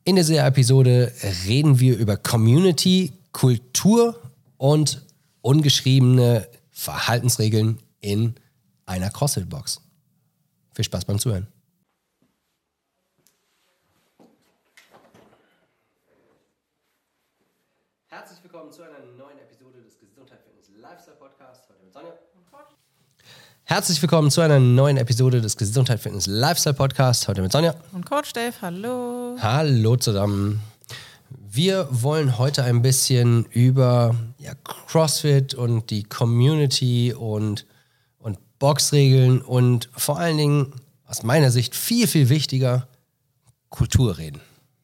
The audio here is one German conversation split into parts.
In dieser Episode reden wir über Community, Kultur und ungeschriebene Verhaltensregeln in einer CrossFit-Box. Viel Spaß beim Zuhören. Herzlich willkommen zu einer neuen Episode des Gesundheit, Fitness, Lifestyle Podcasts. Heute mit Sonja und Coach. Herzlich willkommen zu einer neuen Episode des Gesundheit, Fitness, Lifestyle Podcasts. Heute mit Sonja und Coach Dave. Hallo. Hallo zusammen. Wir wollen heute ein bisschen über CrossFit und die Community und Boxregeln und vor allen Dingen, aus meiner Sicht viel, viel wichtiger, Kultur reden.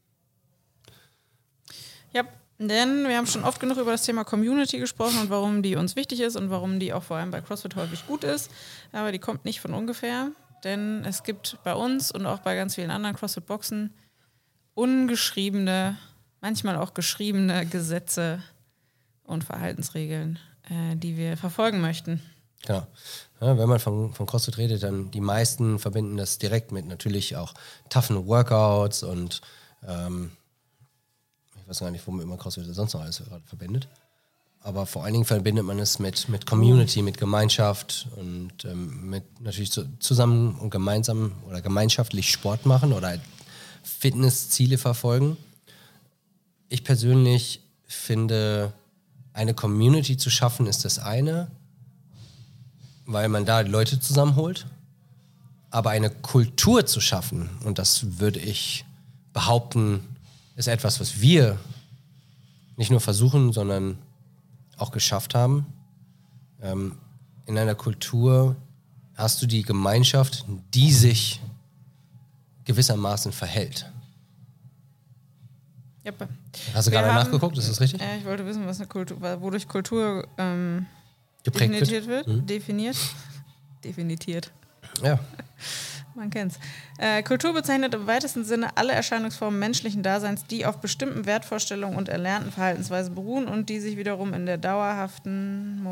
Ja, denn wir haben schon oft genug über das Thema Community gesprochen und warum die uns wichtig ist und warum die auch vor allem bei CrossFit häufig gut ist. Aber die kommt nicht von ungefähr, denn es gibt bei uns und auch bei ganz vielen anderen CrossFit-Boxen ungeschriebene, manchmal auch geschriebene Gesetze und Verhaltensregeln, die wir verfolgen möchten. Genau. Ja, wenn man von CrossFit redet, dann die meisten verbinden das direkt mit natürlich auch toughen Workouts und ich weiß gar nicht, womit man CrossFit sonst noch alles gerade verbindet. Aber vor allen Dingen verbindet man es mit Community, mit Gemeinschaft und mit natürlich zusammen und gemeinsam oder gemeinschaftlich Sport machen oder Fitnessziele verfolgen. Ich persönlich finde, eine Community zu schaffen ist das eine, weil man da Leute zusammenholt. Aber eine Kultur zu schaffen, und das würde ich behaupten, ist etwas, was wir nicht nur versuchen, sondern auch geschafft haben. In einer Kultur hast du die Gemeinschaft, die sich gewissermaßen verhält. Yep. Hast du gerade nachgeguckt, ist das richtig? Ich wollte wissen, was eine Kultur, wodurch Kultur geprägt wird. Definiert. Ja. Man kennt's. Kultur bezeichnet im weitesten Sinne alle Erscheinungsformen menschlichen Daseins, die auf bestimmten Wertvorstellungen und erlernten Verhaltensweisen beruhen und die sich wiederum in der dauerhaften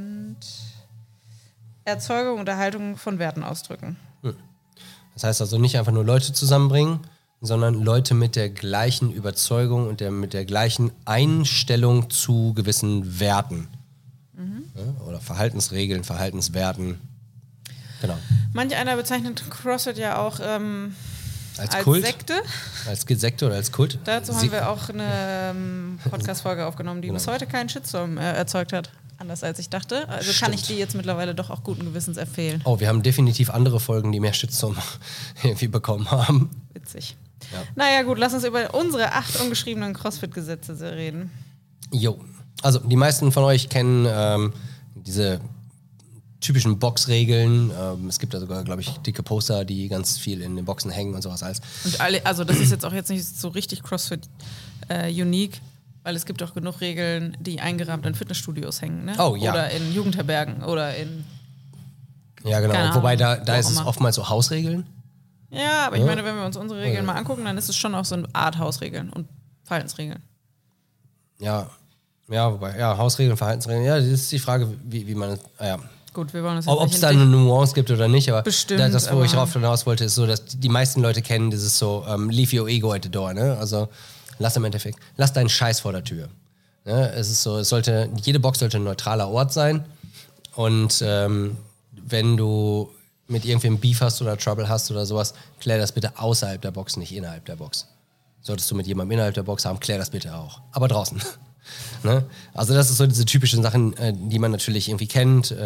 Erzeugung und Erhaltung von Werten ausdrücken. Das heißt also nicht einfach nur Leute zusammenbringen, sondern Leute mit der gleichen Überzeugung und mit der gleichen Einstellung zu gewissen Werten. Ja, oder Verhaltensregeln, Verhaltenswerten. Genau. Manch einer bezeichnet CrossFit ja auch als Kult? Sekte. Als Sekte oder als Kult? Dazu haben wir auch eine Podcast-Folge aufgenommen, die bis heute keinen Shitstorm erzeugt hat. Anders als ich dachte. Also Stimmt. kann ich die jetzt mittlerweile doch auch guten Gewissens empfehlen. Oh, wir haben definitiv andere Folgen, die mehr Shitstorm irgendwie bekommen haben. Witzig. Ja. Naja gut, lass uns über unsere 8 ungeschriebenen CrossFit-Gesetze reden. Jo. Also die meisten von euch kennen diese typischen Boxregeln. Es gibt da sogar, glaube ich, dicke Poster, die ganz viel in den Boxen hängen und sowas alles. Und also das ist jetzt auch jetzt nicht so richtig CrossFit unique, weil es gibt auch genug Regeln, die eingerahmt in Fitnessstudios hängen, ne? Oh ja. Oder in Jugendherbergen oder in... Ja, genau. Keine Wobei Ahnung, da ist es oftmals so Hausregeln. Ja, aber ich meine, wenn wir uns unsere Regeln mal angucken, dann ist es schon auch so eine Art Hausregeln und Verhaltensregeln. Ja, wobei, Hausregeln, Verhaltensregeln, ja, das ist die Frage, wie man, Gut, wir wollen das ob es da eine Nuance gibt oder nicht, aber bestimmt, das, wo ich darauf hinaus wollte, ist so, dass die meisten Leute kennen dieses so, leave your ego at the door, ne? Also lass deinen Scheiß vor der Tür. Ne? Es ist so, jede Box sollte ein neutraler Ort sein und wenn du mit irgendwem Beef hast oder Trouble hast oder sowas, klär das bitte außerhalb der Box, nicht innerhalb der Box. Solltest du mit jemandem innerhalb der Box haben, klär das bitte auch. Aber draußen. Ne? Also das ist so diese typischen Sachen, die man natürlich irgendwie kennt.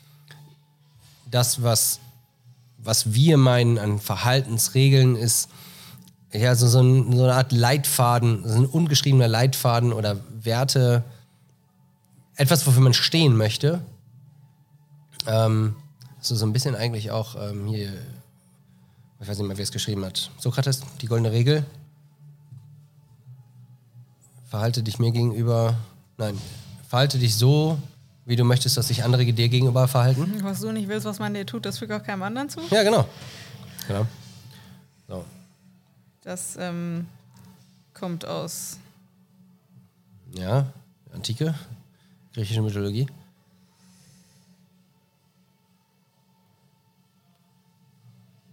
Das, was wir meinen an Verhaltensregeln, ist ja so eine Art Leitfaden, so ein ungeschriebener Leitfaden oder Werte, etwas, wofür man stehen möchte. So ein bisschen eigentlich auch hier, ich weiß nicht mehr, wer es geschrieben hat. Sokrates, die goldene Regel. Verhalte dich so, wie du möchtest, dass sich andere dir gegenüber verhalten. Was du nicht willst, was man dir tut, das fügt auch keinem anderen zu. Ja, genau. So. Das kommt aus... Ja, Antike, griechische Mythologie.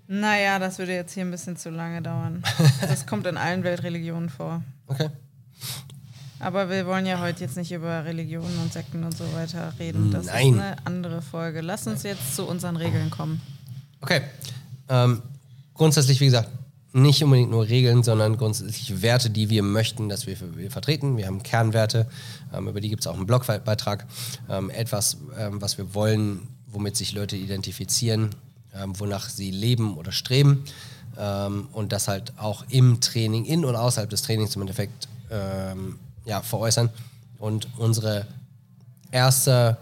Naja, das würde jetzt hier ein bisschen zu lange dauern. Das kommt in allen Weltreligionen vor. Okay. Aber wir wollen ja heute jetzt nicht über Religionen und Sekten und so weiter reden. Das Nein. ist eine andere Folge. Lass uns jetzt zu unseren Regeln kommen. Okay. Grundsätzlich, wie gesagt, nicht unbedingt nur Regeln, sondern grundsätzlich Werte, die wir möchten, dass wir vertreten. Wir haben Kernwerte, über die gibt es auch einen Blogbeitrag. Etwas, was wir wollen, womit sich Leute identifizieren, wonach sie leben oder streben. Und das halt auch im Training, in und außerhalb des Trainings im Endeffekt veräußern. Und unser erster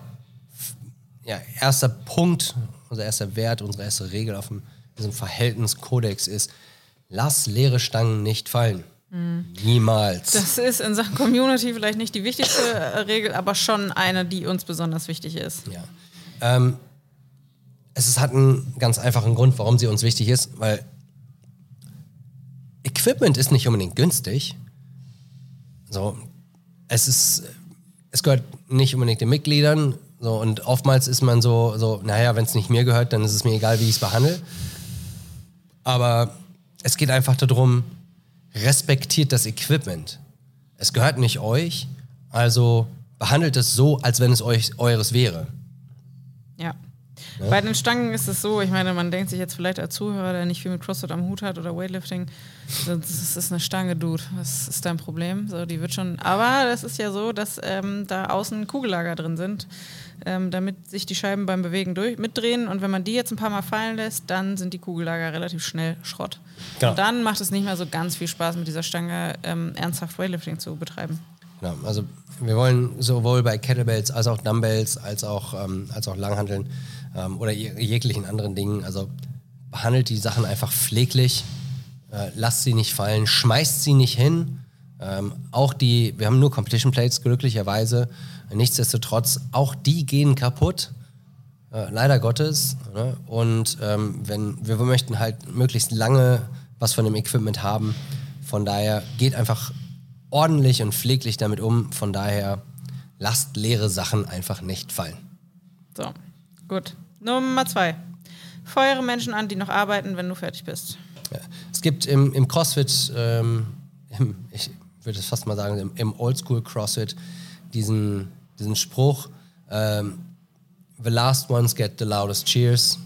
Punkt, unser erster Wert, unsere erste Regel auf diesem Verhältniskodex ist: Lass leere Stangen nicht fallen. Niemals. Das ist in Sachen Community vielleicht nicht die wichtigste Regel, aber schon eine, die uns besonders wichtig ist. Ja. Es hat einen ganz einfachen Grund, warum sie uns wichtig ist, weil Equipment ist nicht unbedingt günstig. So, es gehört nicht unbedingt den Mitgliedern. So, und oftmals ist man so, naja, wenn es nicht mir gehört, dann ist es mir egal, wie ich es behandle. Aber es geht einfach darum, respektiert das Equipment. Es gehört nicht euch, also behandelt es so, als wenn es eures wäre. Ja. Bei den Stangen ist es so, ich meine, man denkt sich jetzt vielleicht als Zuhörer, der nicht viel mit CrossFit am Hut hat oder Weightlifting, das ist eine Stange, Dude, was ist dein Problem? So, die wird schon, aber das ist ja so, dass da außen Kugellager drin sind, damit sich die Scheiben beim Bewegen mitdrehen, und wenn man die jetzt ein paar Mal fallen lässt, dann sind die Kugellager relativ schnell Schrott. Genau. Und dann macht es nicht mehr so ganz viel Spaß, mit dieser Stange ernsthaft Weightlifting zu betreiben. Genau, also wir wollen sowohl bei Kettlebells als auch Dumbbells als auch Langhanteln oder jeglichen anderen Dingen, also behandelt die Sachen einfach pfleglich, lasst sie nicht fallen, schmeißt sie nicht hin. Wir haben nur Competition Plates, glücklicherweise. Nichtsdestotrotz, auch die gehen kaputt, leider Gottes. Ne? Und wir möchten halt möglichst lange was von dem Equipment haben. Von daher geht einfach ordentlich und pfleglich damit um. Von daher lasst leere Sachen einfach nicht fallen. So, gut. Nummer 2. Feuere Menschen an, die noch arbeiten, wenn du fertig bist. Ja. Es gibt im CrossFit, ich würde es fast mal sagen, im Oldschool CrossFit diesen Spruch, the last ones get the loudest cheers.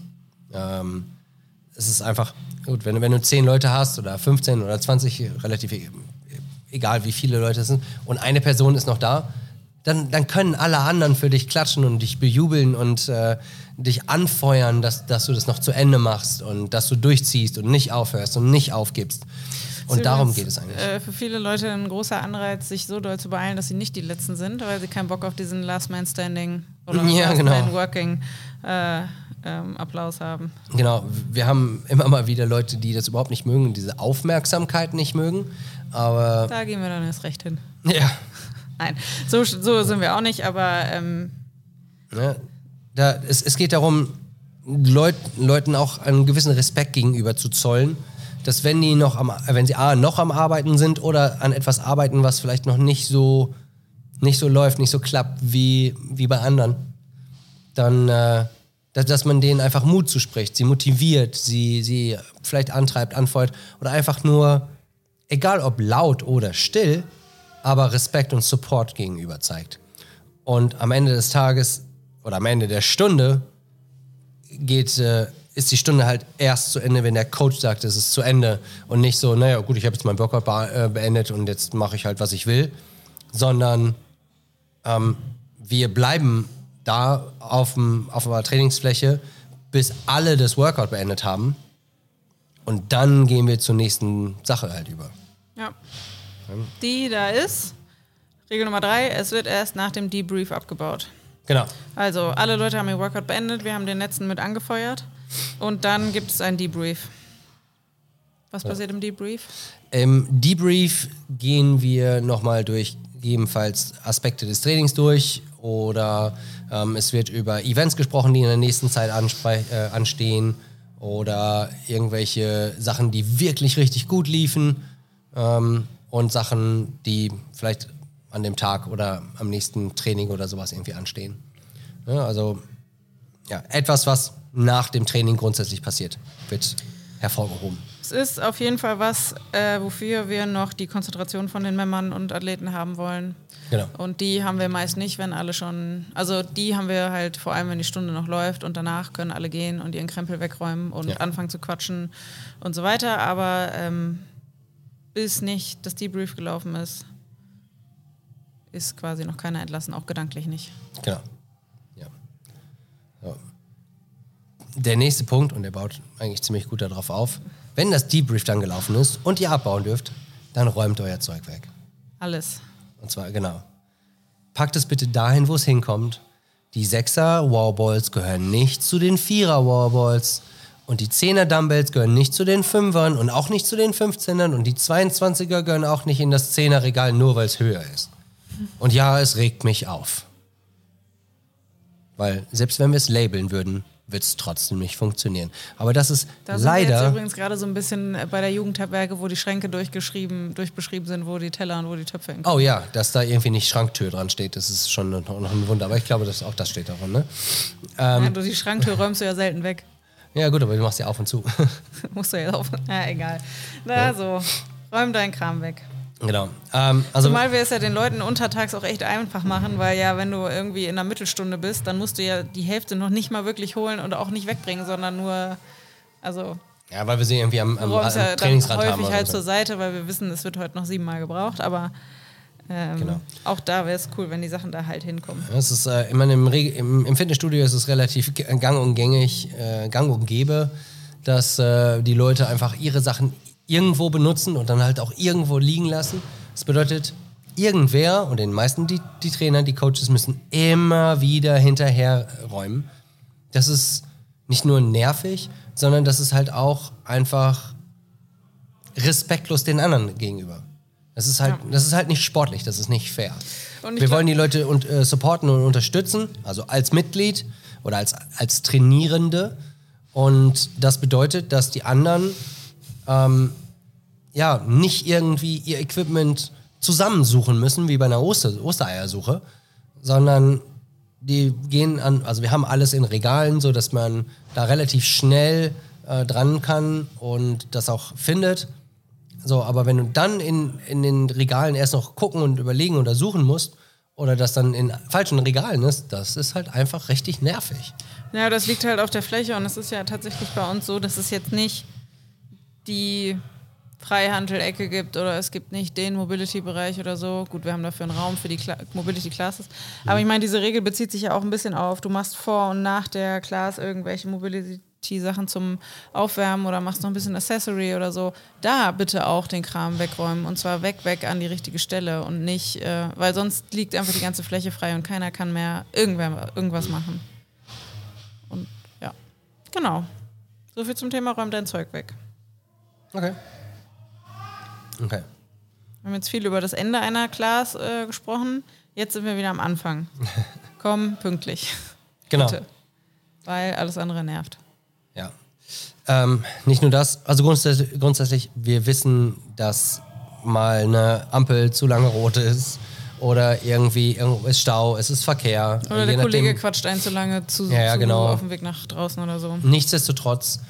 Es ist einfach, gut, wenn du 10 Leute hast oder 15 oder 20, relativ egal wie viele Leute es sind, und eine Person ist noch da, dann können alle anderen für dich klatschen und dich bejubeln und dich anfeuern, dass du das noch zu Ende machst und dass du durchziehst und nicht aufhörst und nicht aufgibst. Und darum geht es eigentlich. Für viele Leute ein großer Anreiz, sich so doll zu beeilen, dass sie nicht die Letzten sind, weil sie keinen Bock auf diesen Last Man Standing oder Last Man Working Applaus haben. Genau, wir haben immer mal wieder Leute, die das überhaupt nicht mögen, diese Aufmerksamkeit nicht mögen, aber... Da gehen wir dann erst recht hin. Ja. Nein, so sind wir auch nicht, aber... Es geht darum, Leuten auch einen gewissen Respekt gegenüber zu zollen, dass wenn sie noch am Arbeiten sind oder an etwas arbeiten, was vielleicht noch nicht so läuft, nicht so klappt wie bei anderen, dann, dass man denen einfach Mut zuspricht, sie motiviert, sie vielleicht antreibt, anfeuert oder einfach nur, egal ob laut oder still, aber Respekt und Support gegenüber zeigt. Und am Ende des Tages oder am Ende der Stunde ist die Stunde halt erst zu Ende, wenn der Coach sagt, es ist zu Ende, und nicht so, naja gut, ich habe jetzt meinen Workout beendet und jetzt mache ich halt, was ich will, sondern wir bleiben da auf einer Trainingsfläche, bis alle das Workout beendet haben, und dann gehen wir zur nächsten Sache halt über. Ja. Die da ist, Regel Nummer 3, es wird erst nach dem Debrief abgebaut. Genau. Also alle Leute haben ihr Workout beendet, wir haben den letzten mit angefeuert und dann gibt es einen Debrief. Was passiert im Debrief? Im Debrief gehen wir nochmal durch gegebenenfalls Aspekte des Trainings durch, oder es wird über Events gesprochen, die in der nächsten Zeit anstehen, oder irgendwelche Sachen, die wirklich richtig gut liefen, und Sachen, die vielleicht an dem Tag oder am nächsten Training oder sowas irgendwie anstehen. Ja, also etwas, was nach dem Training grundsätzlich passiert, wird hervorgehoben. Es ist auf jeden Fall was, wofür wir noch die Konzentration von den Männern und Athleten haben wollen. Genau. Und die haben wir meist nicht, wenn alle schon, also die haben wir halt vor allem, wenn die Stunde noch läuft und danach können alle gehen und ihren Krempel wegräumen und anfangen zu quatschen und so weiter. Aber bis nicht das Debrief gelaufen ist quasi noch keiner entlassen, auch gedanklich nicht. Genau. Ja. So. Der nächste Punkt, und der baut eigentlich ziemlich gut darauf auf, wenn das Debrief dann gelaufen ist und ihr abbauen dürft, dann räumt euer Zeug weg. Alles. Und zwar, genau. Packt es bitte dahin, wo es hinkommt. Die 6er Warballs gehören nicht zu den 4er Warballs. Und die 10er Dumbbells gehören nicht zu den 5ern und auch nicht zu den 15ern. Und die 22er gehören auch nicht in das 10er Regal, nur weil es höher ist. Und ja, es regt mich auf. Weil selbst wenn wir es labeln würden, wird es trotzdem nicht funktionieren. Aber das ist da sind leider... wir jetzt übrigens gerade so ein bisschen bei der Jugendherberge, wo die Schränke durchbeschrieben sind, wo die Teller und wo die Töpfe hinkommen. Oh ja, dass da irgendwie nicht Schranktür dran steht, das ist schon noch ein Wunder. Aber ich glaube, auch das steht davon, ne? Die Schranktür räumst du ja selten weg. Ja gut, aber du machst ja auf und zu. Musst du ja auf. Ja, egal. Na so, räum deinen Kram weg. Genau. Zumal wir es ja den Leuten untertags auch echt einfach machen, weil ja, wenn du irgendwie in einer Mittelstunde bist, dann musst du ja die Hälfte noch nicht mal wirklich holen und auch nicht wegbringen, sondern nur, ja, weil wir sie irgendwie am ja Trainingsrad häufig haben. halt zur Seite, weil wir wissen, es wird heute noch 7-mal gebraucht, aber genau. Auch da wäre es cool, wenn die Sachen da halt hinkommen. Es ist, ich meine, im Fitnessstudio ist es relativ gang und gäbe, dass die Leute einfach ihre Sachen irgendwo benutzen und dann halt auch irgendwo liegen lassen. Das bedeutet, irgendwer, und den meisten die Trainer, die Coaches müssen immer wieder hinterher räumen. Das ist nicht nur nervig, sondern das ist halt auch einfach respektlos den anderen gegenüber. Das ist halt nicht sportlich, das ist nicht fair. Wir wollen die Leute supporten und unterstützen, also als Mitglied oder als Trainierende. Und das bedeutet, dass die anderen nicht irgendwie ihr Equipment zusammensuchen müssen, wie bei einer Ostereiersuche, sondern die gehen also wir haben alles in Regalen, so dass man da relativ schnell dran kann und das auch findet. So, aber wenn du dann in den Regalen erst noch gucken und überlegen oder suchen musst oder das dann in falschen Regalen ist, das ist halt einfach richtig nervig. Ja, das liegt halt auf der Fläche und es ist ja tatsächlich bei uns so, dass es jetzt nicht die Freihandelecke gibt oder es gibt nicht den Mobility-Bereich oder so. Gut, wir haben dafür einen Raum für die Mobility-Classes. Aber ich meine, diese Regel bezieht sich ja auch ein bisschen auf, du machst vor und nach der Class irgendwelche Mobility-Sachen zum Aufwärmen oder machst noch ein bisschen Accessory oder so. Da bitte auch den Kram wegräumen und zwar weg an die richtige Stelle und nicht, weil sonst liegt einfach die ganze Fläche frei und keiner kann mehr irgendwas machen. Und ja, genau. So viel zum Thema räum dein Zeug weg. Okay. Wir haben jetzt viel über das Ende einer Class gesprochen. Jetzt sind wir wieder am Anfang. Komm, pünktlich. Genau. Bitte. Weil alles andere nervt. Ja. Nicht nur das, also grundsätzlich, wir wissen, dass mal eine Ampel zu lange rot ist oder irgendwo ist Stau, es ist Verkehr. Oder der Kollege quatscht einen zu lange genau. auf dem Weg nach draußen oder so. Nichtsdestotrotz,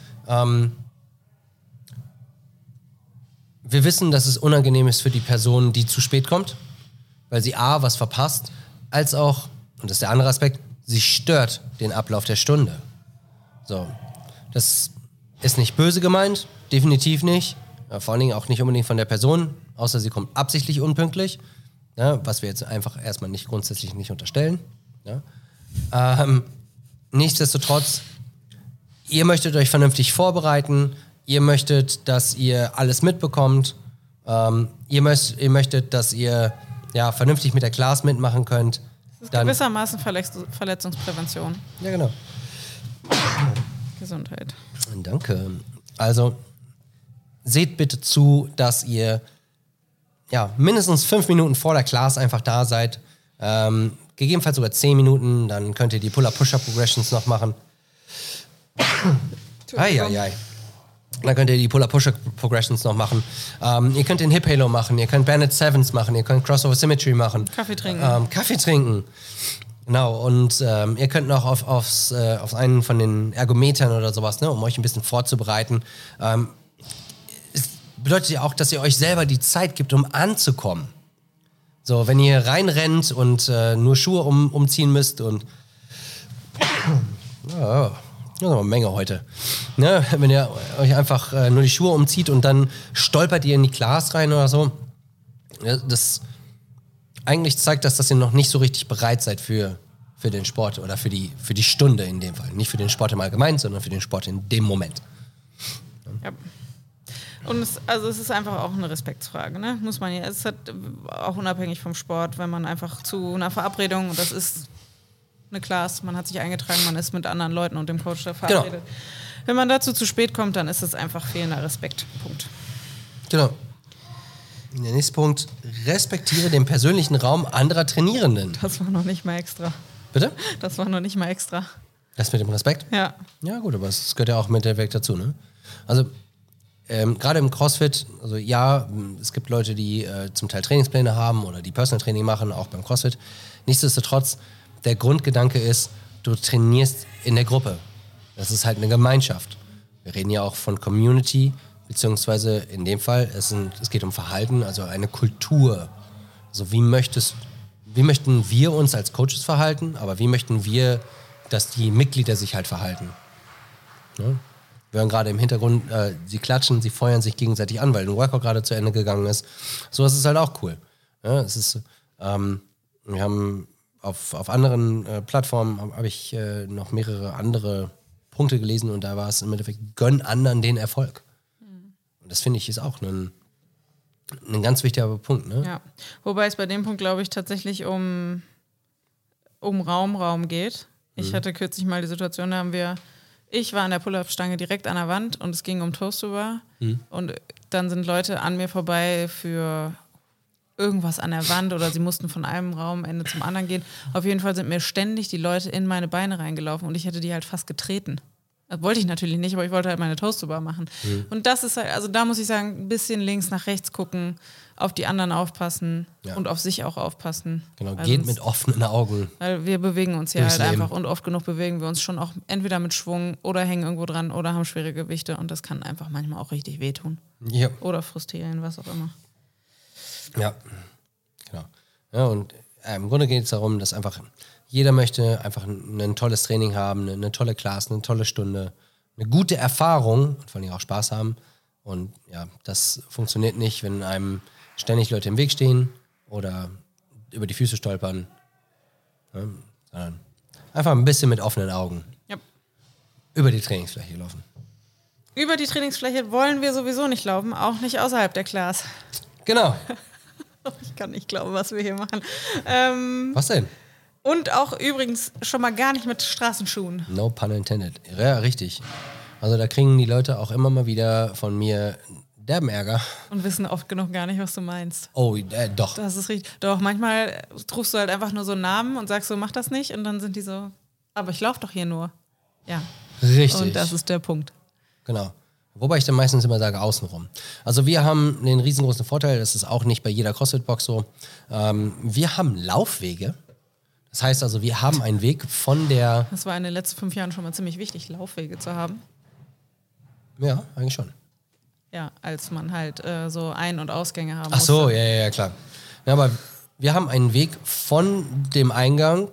wir wissen, dass es unangenehm ist für die Person, die zu spät kommt, weil sie A, was verpasst, als auch, und das ist der andere Aspekt, sie stört den Ablauf der Stunde. So, das ist nicht böse gemeint, definitiv nicht, vor allen Dingen auch nicht unbedingt von der Person, außer sie kommt absichtlich unpünktlich, ja, was wir jetzt einfach erstmal grundsätzlich nicht unterstellen. Ja. Nichtsdestotrotz, ihr möchtet euch vernünftig vorbereiten, ihr möchtet, dass ihr alles mitbekommt. Ihr möchtet, dass ihr vernünftig mit der Class mitmachen könnt. Das ist gewissermaßen Verletzungsprävention. Ja, genau. Gesundheit. Danke. Also, seht bitte zu, dass ihr mindestens 5 Minuten vor der Class einfach da seid. Gegebenenfalls sogar 10 Minuten. Dann könnt ihr die Pull-Up-Push-Up-Progressions noch machen. Eieiei. Dann könnt ihr die Pull-Up-Push-Up-Progressions noch machen. Ihr könnt den Hip-Halo machen, ihr könnt Bandit Sevens machen, ihr könnt Crossover Symmetry machen. Kaffee trinken. Kaffee trinken. Genau, und ihr könnt noch auf einen von den Ergometern oder sowas, ne, um euch ein bisschen vorzubereiten. Es bedeutet ja auch, dass ihr euch selber die Zeit gibt, um anzukommen. So, wenn ihr reinrennt und nur Schuhe umziehen müsst und das ist eine Menge heute. Ne? Wenn ihr euch einfach nur die Schuhe umzieht und dann stolpert ihr in die Class rein oder so, das eigentlich zeigt das, dass ihr noch nicht so richtig bereit seid für den Sport oder für die Stunde in dem Fall. Nicht für den Sport im Allgemeinen, sondern für den Sport in dem Moment. Ja. Und es ist einfach auch eine Respektsfrage, ne? Muss man ja. Es hat auch unabhängig vom Sport, wenn man einfach zu einer Verabredung, und das ist eine Class, man hat sich eingetragen, man ist mit anderen Leuten und dem Coach da verabredet. Genau. Wenn man dazu zu spät kommt, dann ist es einfach fehlender Respekt. Punkt. Genau. Der nächste Punkt: Respektiere den persönlichen Raum anderer Trainierenden. Das war noch nicht mal extra. Bitte? Das war noch nicht mal extra. Das mit dem Respekt? Ja. Ja, gut, aber es gehört ja auch mit der Weg dazu, ne? Also, gerade im CrossFit, also ja, es gibt Leute, die zum Teil Trainingspläne haben oder die Personal Training machen, auch beim CrossFit. Nichtsdestotrotz, der Grundgedanke ist, du trainierst in der Gruppe. Das ist halt eine Gemeinschaft. Wir reden ja auch von Community, beziehungsweise in dem Fall, es geht um Verhalten, also eine Kultur. Also wie möchten wir uns als Coaches verhalten, aber wie möchten wir, dass die Mitglieder sich halt verhalten? Ne? Wir hören gerade im Hintergrund, sie klatschen, sie feuern sich gegenseitig an, weil ein Workout gerade zu Ende gegangen ist. So ist es halt auch cool. Ja, es ist, wir haben auf anderen Plattformen habe ich noch mehrere andere Punkte gelesen und da war es im Endeffekt, gönn anderen den Erfolg. Und das finde ich ist auch ein ganz wichtiger Punkt. Ne? Ja, wobei es bei dem Punkt, glaube ich, tatsächlich um Raum geht. Ich hatte kürzlich mal die Situation, ich war an der Pull-Up-Stange direkt an der Wand und es ging um Toast-to-Bar. Und dann sind Leute an mir vorbei für irgendwas an der Wand oder sie mussten von einem Raumende zum anderen gehen. Auf jeden Fall sind mir ständig die Leute in meine Beine reingelaufen und ich hätte die halt fast getreten. Das wollte ich natürlich nicht, aber ich wollte halt meine Toast-to-Bar machen. Und das ist halt, also da muss ich sagen, ein bisschen links nach rechts gucken, auf die anderen aufpassen und auf sich auch aufpassen. Genau, geht mit offenen Augen. Weil wir bewegen uns ja halt Leben. einfach und oft genug bewegen wir uns schon auch entweder mit Schwung oder hängen irgendwo dran oder haben schwere Gewichte und das kann einfach manchmal auch richtig wehtun. Ja. Oder frustrieren, was auch immer. Ja, genau. Ja, und im Grunde geht es darum, dass einfach jeder möchte einfach ein tolles Training haben, eine tolle Class, eine tolle Stunde, eine gute Erfahrung und vor allem auch Spaß haben. Und ja, das funktioniert nicht, wenn einem ständig Leute im Weg stehen oder über die Füße stolpern, ja, sondern einfach ein bisschen mit offenen Augen über die Trainingsfläche laufen. Über die Trainingsfläche wollen wir sowieso nicht laufen, auch nicht außerhalb der Class. Genau. Ich kann nicht glauben, was wir hier machen. Was denn? Und auch übrigens schon mal gar nicht mit Straßenschuhen. No pun intended. Ja, richtig. Also da kriegen die Leute auch immer mal wieder von mir derben Ärger. Und wissen oft genug gar nicht, was du meinst. Oh, doch. Das ist richtig. Doch, manchmal rufst du halt einfach nur so einen Namen und sagst so, mach das nicht. Und dann sind die so, aber ich laufe doch hier nur. Ja. Richtig. Und das ist der Punkt. Genau. Wobei ich dann meistens immer sage, außenrum. Also wir haben den riesengroßen Vorteil, das ist auch nicht bei jeder CrossFit-Box so, wir haben Laufwege. Das heißt also, wir haben einen Weg von der... Das war in den letzten 5 Jahren schon mal ziemlich wichtig, Laufwege zu haben. Ja, eigentlich schon. Ja, als man halt so Ein- und Ausgänge haben Ach so, musste. ja, klar. Ja, aber wir haben einen Weg von dem Eingang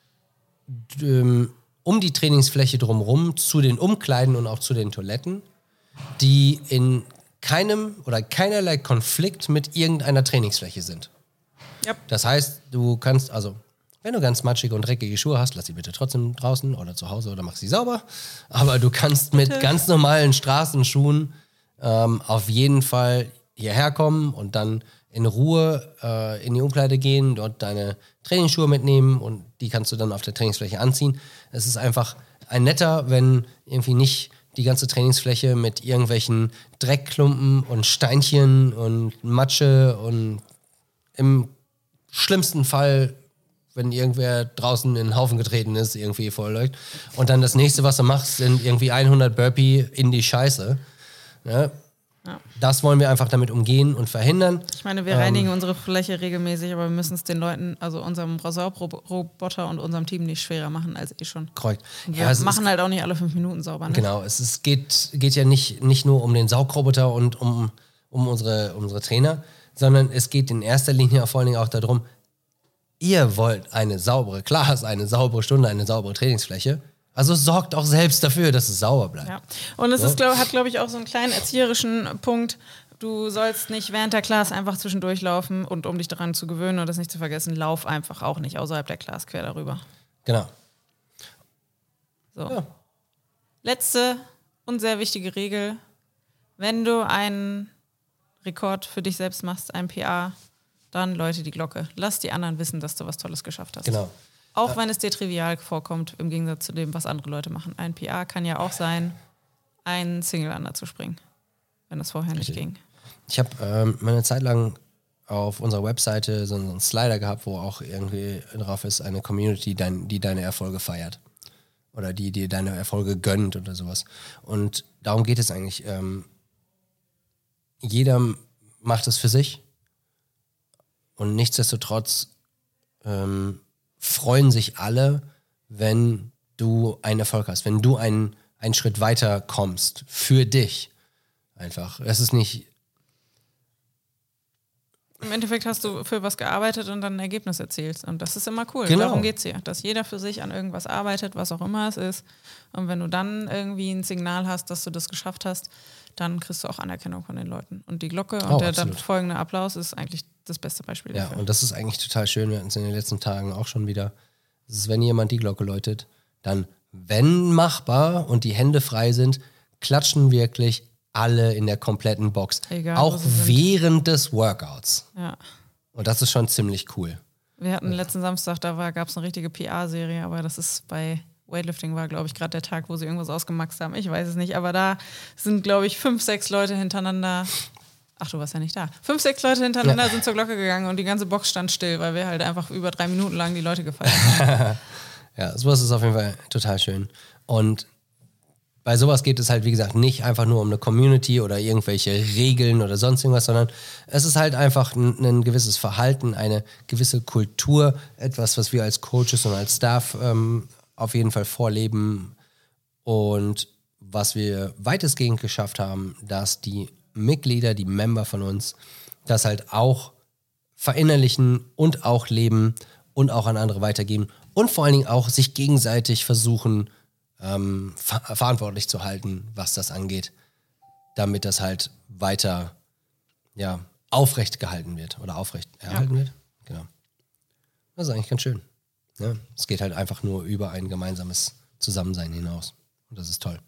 um die Trainingsfläche drumherum zu den Umkleiden und auch zu den Toiletten, die in keinem oder keinerlei Konflikt mit irgendeiner Trainingsfläche sind. Yep. Das heißt, du kannst, also wenn du ganz matschige und dreckige Schuhe hast, lass sie bitte trotzdem draußen oder zu Hause oder mach sie sauber. Aber du kannst mit ganz normalen Straßenschuhen auf jeden Fall hierher kommen und dann in Ruhe in die Umkleide gehen, dort deine Trainingsschuhe mitnehmen und die kannst du dann auf der Trainingsfläche anziehen. Es ist einfach ein netter, wenn irgendwie nicht die ganze Trainingsfläche mit irgendwelchen Dreckklumpen und Steinchen und Matsche und im schlimmsten Fall, wenn irgendwer draußen in den Haufen getreten ist, irgendwie vorläuft. Und dann das nächste, was du machst, sind irgendwie 100 Burpee in die Scheiße. Ja? Ja. Das wollen wir einfach damit umgehen und verhindern. Ich meine, wir reinigen unsere Fläche regelmäßig, aber wir müssen es den Leuten, also unserem Saugroboter und unserem Team nicht schwerer machen als schon. Korrekt. Und wir machen halt auch nicht alle 5 Minuten sauber. Ne? Genau, es geht ja nicht nur um den Saugroboter und um unsere Trainer, sondern es geht in erster Linie vor allen Dingen auch darum, ihr wollt eine saubere Class, eine saubere Stunde, eine saubere Trainingsfläche. Also sorgt auch selbst dafür, dass es sauber bleibt. Ja. Und es hat, glaube ich, auch so einen kleinen erzieherischen Punkt. Du sollst nicht während der Class einfach zwischendurch laufen und um dich daran zu gewöhnen und das nicht zu vergessen, lauf einfach auch nicht außerhalb der Class quer darüber. Genau. So. Ja. Letzte und sehr wichtige Regel. Wenn du einen Rekord für dich selbst machst, ein PA, dann läute die Glocke. Lass die anderen wissen, dass du was Tolles geschafft hast. Genau. Auch wenn es dir trivial vorkommt, im Gegensatz zu dem, was andere Leute machen. Ein PA kann ja auch sein, einen Single-Under zu springen, wenn das vorher nicht ging. Ich habe eine Zeit lang auf unserer Webseite so einen Slider gehabt, wo auch irgendwie drauf ist, eine Community, die deine Erfolge feiert. Oder die dir deine Erfolge gönnt oder sowas. Und darum geht es eigentlich. Jeder macht es für sich. Und nichtsdestotrotz freuen sich alle, wenn du einen Erfolg hast, wenn du einen Schritt weiter kommst für dich. Einfach. Es ist nicht. Im Endeffekt hast du für was gearbeitet und dann ein Ergebnis erzielst. Und das ist immer cool. Genau. Darum geht es hier. Dass jeder für sich an irgendwas arbeitet, was auch immer es ist. Und wenn du dann irgendwie ein Signal hast, dass du das geschafft hast, dann kriegst du auch Anerkennung von den Leuten. Und die Glocke und der dann folgende Applaus ist eigentlich das beste Beispiel dafür. Ja, und das ist eigentlich total schön. Wir hatten es in den letzten Tagen auch schon wieder. Das ist, wenn jemand die Glocke läutet, dann, wenn machbar und die Hände frei sind, klatschen wirklich alle in der kompletten Box. Egal, auch während des Workouts. Ja. Und das ist schon ziemlich cool. Wir hatten letzten Samstag, gab es eine richtige PA-Serie, aber das ist bei Weightlifting war, glaube ich, gerade der Tag, wo sie irgendwas ausgemaxt haben. Ich weiß es nicht, aber da sind, glaube ich, 5, 6 Leute hintereinander. Ach, du warst ja nicht da. 5, 6 Leute hintereinander sind zur Glocke gegangen und die ganze Box stand still, weil wir halt einfach über 3 Minuten lang die Leute gefeiert haben. Ja, sowas ist auf jeden Fall total schön. Und bei sowas geht es halt, wie gesagt, nicht einfach nur um eine Community oder irgendwelche Regeln oder sonst irgendwas, sondern es ist halt einfach ein gewisses Verhalten, eine gewisse Kultur, etwas, was wir als Coaches und als Staff auf jeden Fall vorleben und was wir weitestgehend geschafft haben, dass die Mitglieder, die Member von uns, das halt auch verinnerlichen und auch leben und auch an andere weitergeben und vor allen Dingen auch sich gegenseitig versuchen, verantwortlich zu halten, was das angeht, damit das halt weiter aufrecht gehalten wird oder aufrecht erhalten wird. Genau. Das ist eigentlich ganz schön. Ja, es geht halt einfach nur über ein gemeinsames Zusammensein hinaus. Und das ist toll.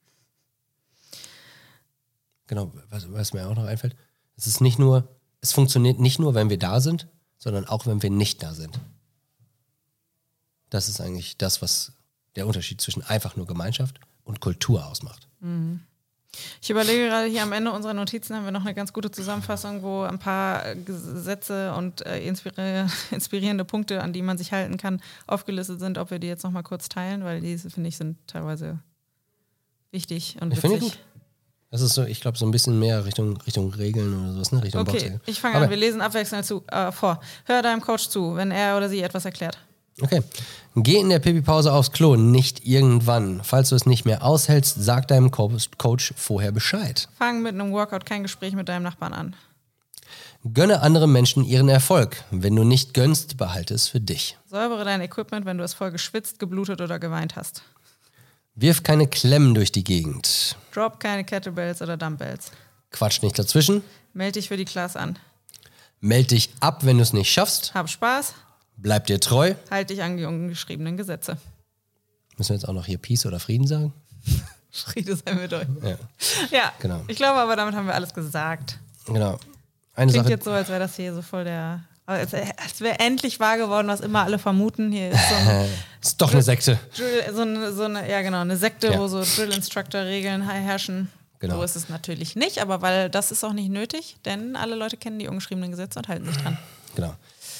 Genau, was mir auch noch einfällt, es funktioniert nicht nur, wenn wir da sind, sondern auch, wenn wir nicht da sind. Das ist eigentlich das, was der Unterschied zwischen einfach nur Gemeinschaft und Kultur ausmacht. Mhm. Ich überlege gerade, hier am Ende unserer Notizen haben wir noch eine ganz gute Zusammenfassung, wo ein paar Sätze und inspirierende Punkte, an die man sich halten kann, aufgelistet sind, ob wir die jetzt noch mal kurz teilen, weil diese, finde ich, sind teilweise wichtig und witzig. Ich finde gut. Das ist so, ich glaube, so ein bisschen mehr Richtung Regeln oder sowas, ne? Richtung Okay, Boxregeln. ich fange an, wir lesen abwechselnd vor. Hör deinem Coach zu, wenn er oder sie etwas erklärt. Okay. Geh in der Pipi-Pause aufs Klo, nicht irgendwann. Falls du es nicht mehr aushältst, sag deinem Coach vorher Bescheid. Fang mit einem Workout kein Gespräch mit deinem Nachbarn an. Gönne anderen Menschen ihren Erfolg. Wenn du nicht gönnst, behalte es für dich. Säubere dein Equipment, wenn du es voll geschwitzt, geblutet oder geweint hast. Wirf keine Klemmen durch die Gegend. Drop keine Kettlebells oder Dumbbells. Quatsch nicht dazwischen. Meld dich für die Class an. Meld dich ab, wenn du es nicht schaffst. Hab Spaß. Bleib dir treu. Halt dich an die ungeschriebenen Gesetze. Müssen wir jetzt auch noch hier Peace oder Frieden sagen? Friede sei mit euch. Ja, genau. Ich glaube aber, damit haben wir alles gesagt. Genau. Klingt jetzt so, als wäre das hier so voll der... Als wäre endlich wahr geworden, was immer alle vermuten. Hier ist so ist doch eine Sekte. Eine Sekte, wo so Drill-Instructor-Regeln herrschen. Genau. So ist es natürlich nicht, aber weil das ist auch nicht nötig, denn alle Leute kennen die ungeschriebenen Gesetze und halten sich dran. Genau.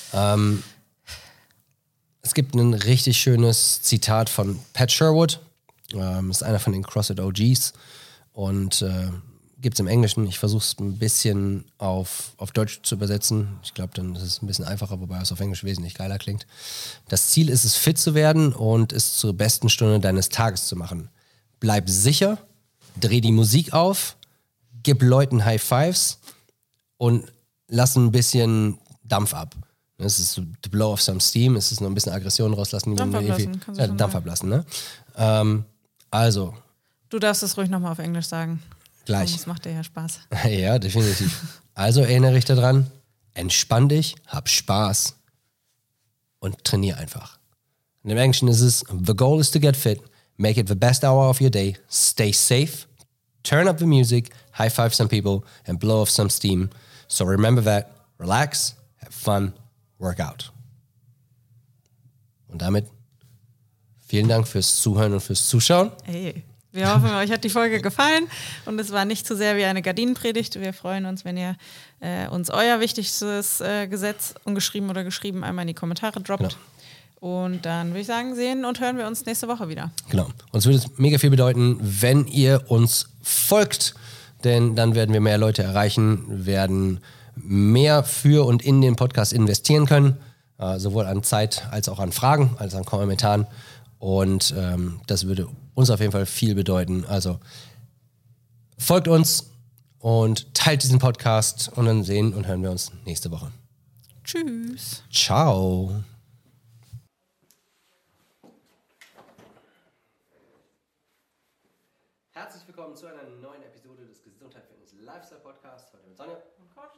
Es gibt ein richtig schönes Zitat von Pat Sherwood. Ist einer von den CrossFit OGs und gibt es im Englischen. Ich versuche es ein bisschen auf Deutsch zu übersetzen. Ich glaube, dann ist es ein bisschen einfacher, wobei es auf Englisch wesentlich geiler klingt. Das Ziel ist es, fit zu werden und es zur besten Stunde deines Tages zu machen. Bleib sicher, dreh die Musik auf, gib Leuten High Fives und lass ein bisschen Dampf ab. Das ist to blow off some steam, es ist noch ein bisschen Aggression rauslassen. Dampf ablassen, kannst du schon Dampf sagen. ablassen, ne? Also, Du darfst es ruhig nochmal auf Englisch sagen. gleich. Das macht dir ja Spaß. Ja, definitiv. Also erinnere dich daran, entspann dich, hab Spaß und trainier einfach. Und im Englischen ist es, the goal is to get fit, make it the best hour of your day, stay safe, turn up the music, high five some people and blow off some steam. So remember that, relax, have fun, work out. Und damit vielen Dank fürs Zuhören und fürs Zuschauen. Hey. Wir hoffen, euch hat die Folge gefallen und es war nicht zu sehr wie eine Gardinenpredigt. Wir freuen uns, wenn ihr uns euer wichtigstes Gesetz, ungeschrieben oder geschrieben, einmal in die Kommentare droppt. Genau. Und dann würde ich sagen, sehen und hören wir uns nächste Woche wieder. Genau. Uns würde es mega viel bedeuten, wenn ihr uns folgt, denn dann werden wir mehr Leute erreichen, werden mehr für und in den Podcast investieren können, sowohl an Zeit als auch an Fragen, als an Kommentaren. Und das würde uns auf jeden Fall viel bedeuten. Also folgt uns und teilt diesen Podcast und dann sehen und hören wir uns nächste Woche. Tschüss. Ciao. Herzlich willkommen zu einer neuen Episode des Gesundheit Fitness Lifestyle Podcasts. Heute mit Sonja.